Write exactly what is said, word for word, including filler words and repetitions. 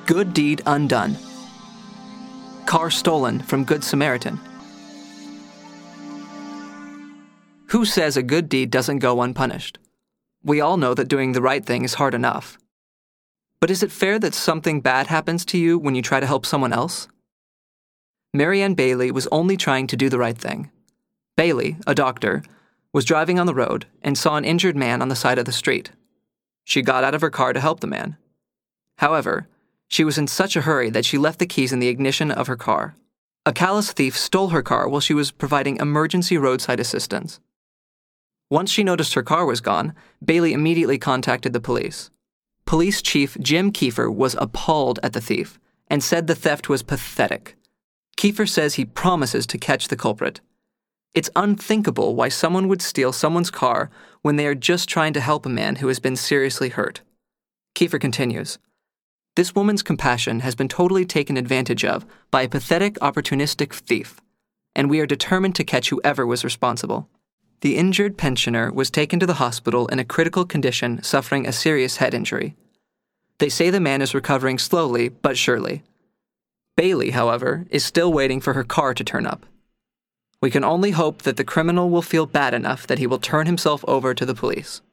Good deed undone. Car stolen from Good Samaritan. Who says a good deed doesn't go unpunished? We all know that doing the right thing is hard enough. But is it fair that something bad happens to you when you try to help someone else? Marianne Bailey was only trying to do the right thing. Bailey, a doctor, was driving on the road and saw an injured man on the side of the street. She got out of her car to help the man. However, she was in such a hurry that she left the keys in the ignition of her car. A callous thief stole her car while she was providing emergency roadside assistance. Once she noticed her car was gone, Bailey immediately contacted the police. Police Chief Jim Kiefer was appalled at the thief and said the theft was pathetic. Kiefer says he promises to catch the culprit. It's unthinkable why someone would steal someone's car when they are just trying to help a man who has been seriously hurt. Kiefer continues, "This woman's compassion has been totally taken advantage of by a pathetic, opportunistic thief, and we are determined to catch whoever was responsible." The injured pensioner was taken to the hospital in a critical condition, suffering a serious head injury. They say the man is recovering slowly but surely. Bailey, however, is still waiting for her car to turn up. We can only hope that the criminal will feel bad enough that he will turn himself over to the police.